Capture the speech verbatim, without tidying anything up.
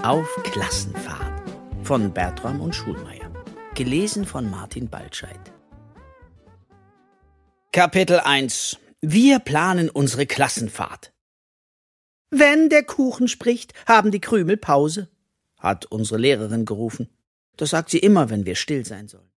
Auf Klassenfahrt von Bertram und Schulmeier. Gelesen von Martin Baltscheid. Kapitel eins. Wir planen unsere Klassenfahrt. Wenn der Kuchen spricht, haben die Krümel Pause, hat unsere Lehrerin gerufen. Das sagt sie immer, wenn wir still sein sollen.